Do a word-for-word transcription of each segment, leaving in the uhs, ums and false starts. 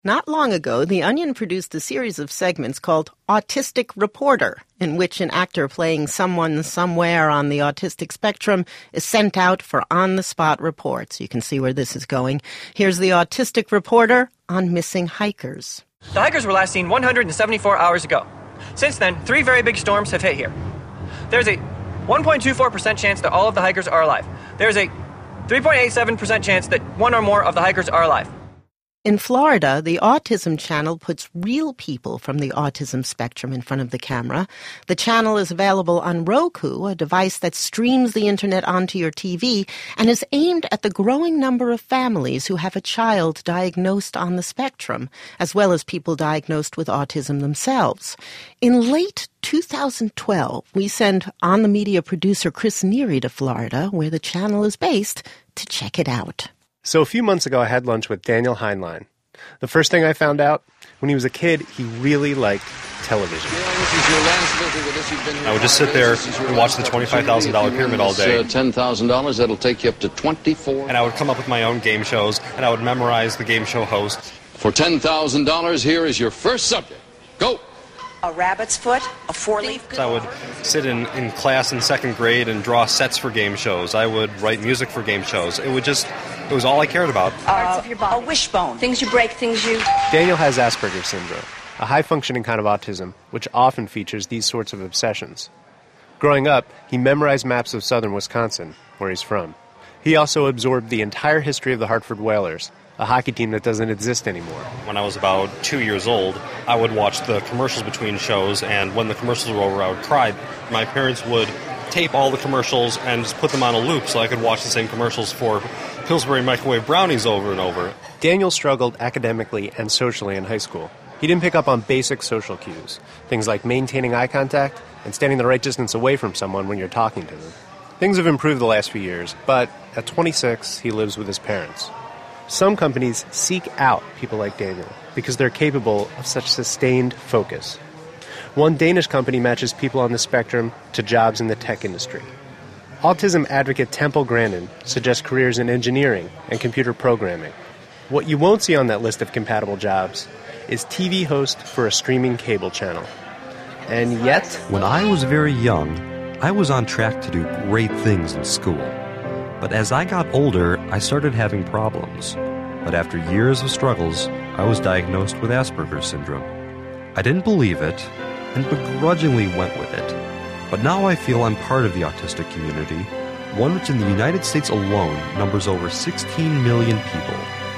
Not long ago, The Onion produced a series of segments called Autistic Reporter, in which an actor playing someone somewhere on the autistic spectrum is sent out for on-the-spot reports. You can see where this is going. Here's the Autistic Reporter on missing hikers. The hikers were last seen one hundred seventy-four hours ago. Since then, three very big storms have hit here. There's a one point two four percent chance that all of the hikers are alive. There's a three point eight seven percent chance that one or more of the hikers are alive. In Florida, the Autism Channel puts real people from the autism spectrum in front of the camera. The channel is available on Roku, a device that streams the internet onto your T V, and is aimed at the growing number of families who have a child diagnosed on the spectrum, as well as people diagnosed with autism themselves. In late two thousand twelve, we sent On the Media producer Chris Neary to Florida, where the channel is based, to check it out. So a few months ago, I had lunch with Daniel Heinlein. The first thing I found out, when he was a kid, he really liked television. I would just sit there and watch the twenty-five thousand dollars pyramid all day. Uh, ten thousand dollars, that'll take you up to twenty-four. And I would come up with my own game shows, and I would memorize the game show hosts. For ten thousand dollars, here is your first subject. Go! A rabbit's foot, a four-leaf. I would sit in, in class in second grade and draw sets for game shows. I would write music for game shows. It would just, it was all I cared about. Parts of your body. A wishbone. Things you break, things you... Daniel has Asperger's syndrome, a high-functioning kind of autism, which often features these sorts of obsessions. Growing up, he memorized maps of southern Wisconsin, where he's from. He also absorbed the entire history of the Hartford Whalers, a hockey team that doesn't exist anymore. When I was about two years old, I would watch the commercials between shows, and when the commercials were over, I would cry. My parents would tape all the commercials and just put them on a loop so I could watch the same commercials for Pillsbury microwave brownies over and over. Daniel struggled academically and socially in high school. He didn't pick up on basic social cues, things like maintaining eye contact and standing the right distance away from someone when you're talking to them. Things have improved the last few years, but at twenty-six, he lives with his parents. Some companies seek out people like Daniel because they're capable of such sustained focus. One Danish company matches people on the spectrum to jobs in the tech industry. Autism advocate Temple Grandin suggests careers in engineering and computer programming. What you won't see on that list of compatible jobs is T V host for a streaming cable channel. And yet... When I was very young, I was on track to do great things in school. But as I got older, I started having problems. But after years of struggles, I was diagnosed with Asperger's syndrome. I didn't believe it, and begrudgingly went with it. But now I feel I'm part of the autistic community, one which in the United States alone numbers over sixteen million people.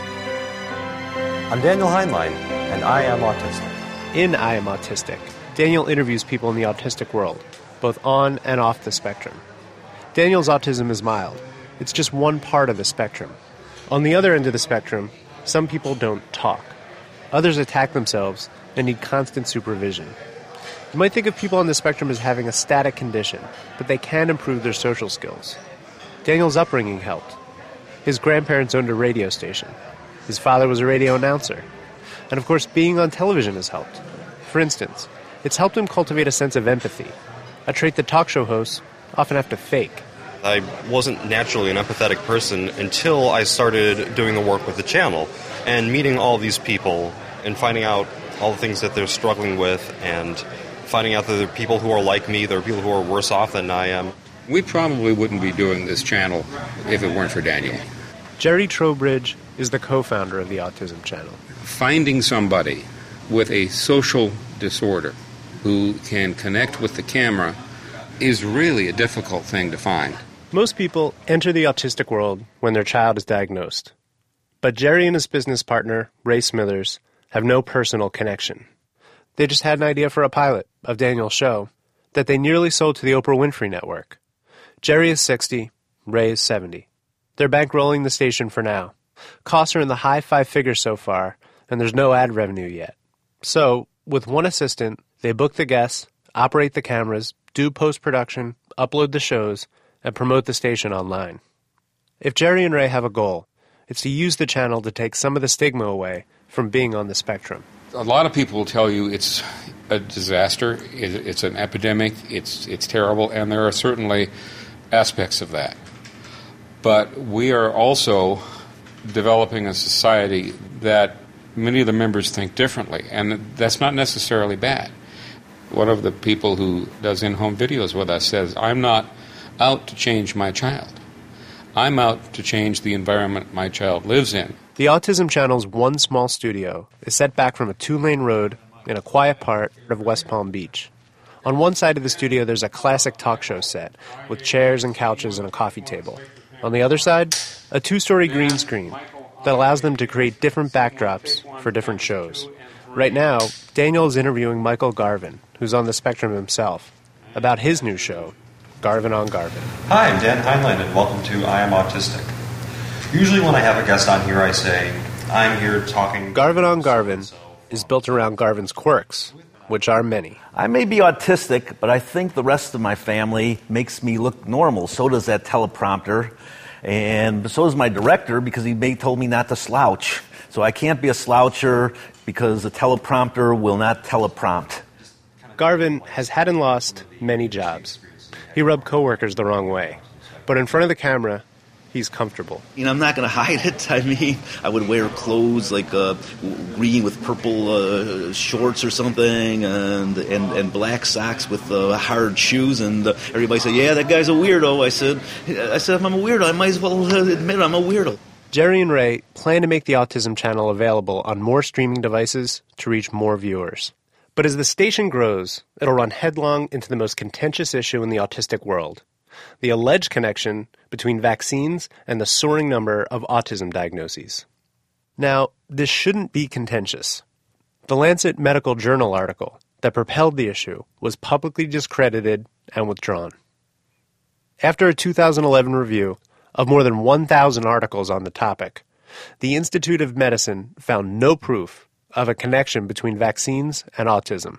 I'm Daniel Heinlein, and I am autistic. In I Am Autistic, Daniel interviews people in the autistic world, both on and off the spectrum. Daniel's autism is mild. It's just one part of the spectrum. On the other end of the spectrum, some people don't talk. Others attack themselves and need constant supervision. You might think of people on the spectrum as having a static condition, but they can improve their social skills. Daniel's upbringing helped. His grandparents owned a radio station. His father was a radio announcer. And of course, being on television has helped. For instance, it's helped him cultivate a sense of empathy, a trait that talk show hosts often have to fake. I wasn't naturally an empathetic person until I started doing the work with the channel and meeting all these people and finding out all the things that they're struggling with and finding out that there are people who are like me, there are people who are worse off than I am. We probably wouldn't be doing this channel if it weren't for Daniel. Jerry Trowbridge is the co-founder of the Autism Channel. Finding somebody with a social disorder who can connect with the camera is really a difficult thing to find. Most people enter the autistic world when their child is diagnosed. But Jerry and his business partner, Ray Smithers, have no personal connection. They just had an idea for a pilot of Daniel's show that they nearly sold to the Oprah Winfrey Network. Jerry is sixty, Ray is seventy. They're bankrolling the station for now. Costs are in the high five figures so far, and there's no ad revenue yet. So, with one assistant, they book the guests, operate the cameras, do post-production, upload the shows, and promote the station online. If Jerry and Ray have a goal, it's to use the channel to take some of the stigma away from being on the spectrum. A lot of people will tell you it's a disaster, it's an epidemic, it's it's terrible, and there are certainly aspects of that. But we are also developing a society that many of the members think differently, and that's not necessarily bad. One of the people who does in-home videos with us says, I'm not out to change my child. I'm out to change the environment my child lives in. The Autism Channel's one small studio is set back from a two-lane road in a quiet part of West Palm Beach. On one side of the studio, there's a classic talk show set with chairs and couches and a coffee table. On the other side, a two-story green screen that allows them to create different backdrops for different shows. Right now, Daniel is interviewing Michael Garvin, who's on the spectrum himself, about his new show, Garvin on Garvin. Hi, I'm Dan Heinlein, and welcome to I Am Autistic. Usually when I have a guest on here, I say, I'm here talking... Garvin on Garvin is built around Garvin's quirks, which are many. I may be autistic, but I think the rest of my family makes me look normal. So does that teleprompter. And so does my director, because he may told me not to slouch. So I can't be a sloucher because the teleprompter will not teleprompt. Garvin has had and lost many jobs. He rubbed coworkers the wrong way. But in front of the camera, he's comfortable. You know, I'm not going to hide it. I mean, I would wear clothes like uh, green with purple uh, shorts or something, and and, and black socks with uh, hard shoes. And uh, everybody said, "Yeah, that guy's a weirdo." I said, "I said if I'm a weirdo, I might as well admit I'm a weirdo." Jerry and Ray plan to make the Autism Channel available on more streaming devices to reach more viewers. But as the station grows, it'll run headlong into the most contentious issue in the autistic world: the alleged connection between vaccines and the soaring number of autism diagnoses. Now, this shouldn't be contentious. The Lancet Medical Journal article that propelled the issue was publicly discredited and withdrawn. After a two thousand eleven review of more than one thousand articles on the topic, the Institute of Medicine found no proof of a connection between vaccines and autism.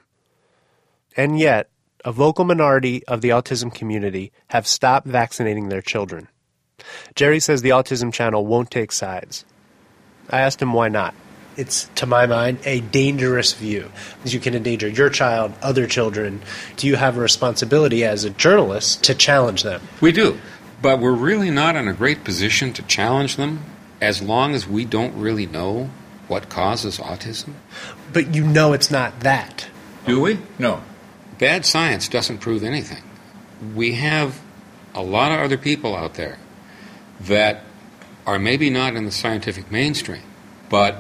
And yet, a vocal minority of the autism community have stopped vaccinating their children. Jerry says the Autism Channel won't take sides. I asked him why not. It's, to my mind, a dangerous view. You can endanger your child, other children. Do you have a responsibility as a journalist to challenge them? We do, but we're really not in a great position to challenge them as long as we don't really know what causes autism. But you know it's not that. Do we? No. Bad science doesn't prove anything. We have a lot of other people out there that are maybe not in the scientific mainstream, but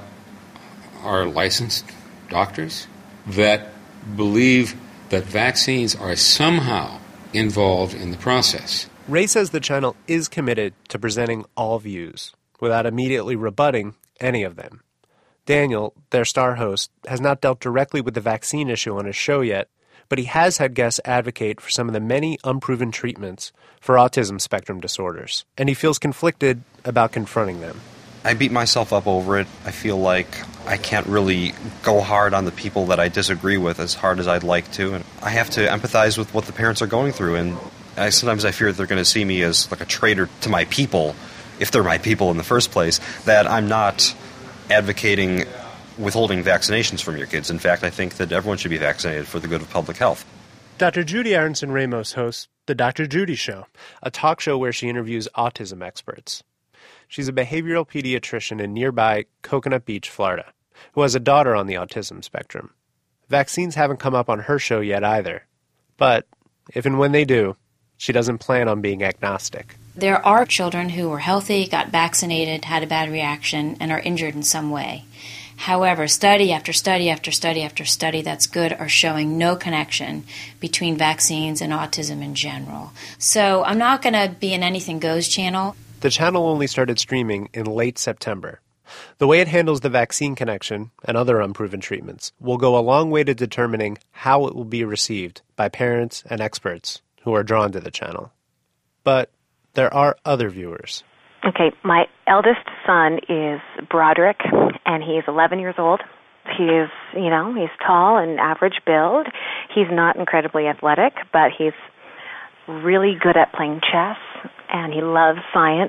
are licensed doctors that believe that vaccines are somehow involved in the process. Ray says the channel is committed to presenting all views without immediately rebutting any of them. Daniel, their star host, has not dealt directly with the vaccine issue on his show yet, but he has had guests advocate for some of the many unproven treatments for autism spectrum disorders, and he feels conflicted about confronting them. I beat myself up over it. I feel like I can't really go hard on the people that I disagree with as hard as I'd like to, and I have to empathize with what the parents are going through, and I, sometimes I fear they're going to see me as like a traitor to my people, if they're my people in the first place, that I'm not advocating withholding vaccinations from your kids. In fact, I think that everyone should be vaccinated for the good of public health. Doctor Judy Aronson Ramos hosts The Doctor Judy Show, a talk show where she interviews autism experts. She's a behavioral pediatrician in nearby Coconut Beach, Florida, who has a daughter on the autism spectrum. Vaccines haven't come up on her show yet either, but if and when they do, she doesn't plan on being agnostic. There are children who were healthy, got vaccinated, had a bad reaction, and are injured in some way. However, study after study after study after study that's good are showing no connection between vaccines and autism in general. So I'm not going to be an Anything Goes channel. The channel only started streaming in late September. The way it handles the vaccine connection and other unproven treatments will go a long way to determining how it will be received by parents and experts who are drawn to the channel. But there are other viewers. Okay, my eldest son is Broderick, and he's eleven years old. He is, you know, he's tall and average build. He's not incredibly athletic, but he's really good at playing chess, and he loves science.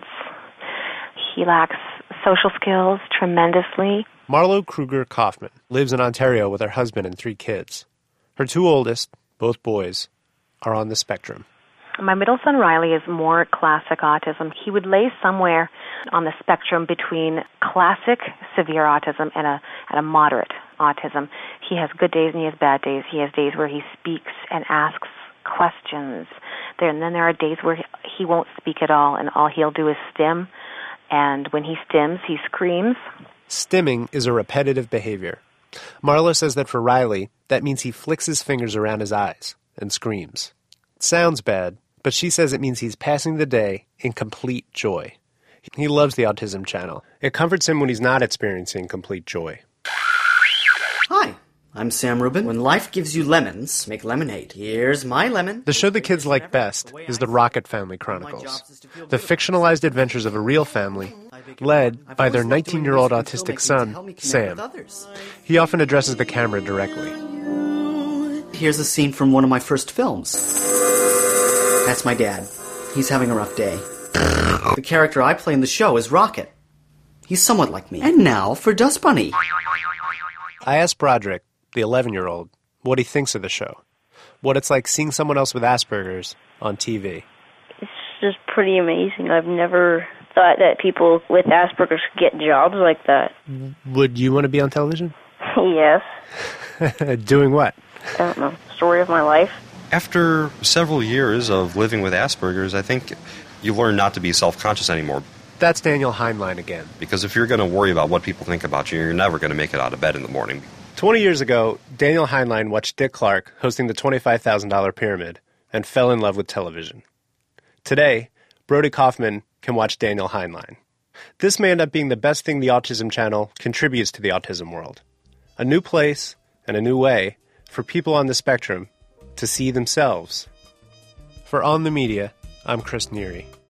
He lacks social skills tremendously. Marlo Kruger Kaufman lives in Ontario with her husband and three kids. Her two oldest, both boys, are on the spectrum. My middle son, Riley, is more classic autism. He would lay somewhere on the spectrum between classic severe autism and a, and a moderate autism. He has good days and he has bad days. He has days where he speaks and asks questions. There, and then there are days where he won't speak at all, and all he'll do is stim. And when he stims, he screams. Stimming is a repetitive behavior. Marlo says that for Riley, that means he flicks his fingers around his eyes and screams. It sounds bad, but she says it means he's passing the day in complete joy. He loves the Autism Channel. It comforts him when he's not experiencing complete joy. Hi, I'm Sam Rubin. When life gives you lemons, make lemonade. Here's my lemon. The show the kids like best is the Rocket Family Chronicles, the fictionalized adventures of a real family led by their nineteen-year-old autistic son, Sam. He often addresses the camera directly. Here's a scene from one of my first films. That's my dad. He's having a rough day. The character I play in the show is Rocket. He's somewhat like me. And now for Dust Bunny. I asked Broderick, the eleven-year-old, what he thinks of the show, what it's like seeing someone else with Asperger's on T V. It's just pretty amazing. I've never thought that people with Asperger's could get jobs like that. Would you want to be on television? Yes. Doing what? I don't know. Story of my life. After several years of living with Asperger's, I think you learn not to be self-conscious anymore. That's Daniel Heinlein again. Because if you're going to worry about what people think about you, you're never going to make it out of bed in the morning. Twenty years ago, Daniel Heinlein watched Dick Clark hosting the twenty-five thousand dollars Pyramid and fell in love with television. Today, Brody Kaufman can watch Daniel Heinlein. This may end up being the best thing the Autism Channel contributes to the autism world. A new place and a new way for people on the spectrum to see themselves. For On the Media, I'm Chris Neary.